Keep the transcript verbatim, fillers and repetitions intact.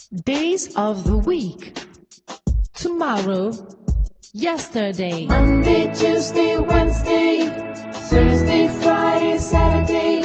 Days of the week. Tomorrow, yesterday. Monday, Tuesday, Wednesday, Thursday, Friday, Saturday.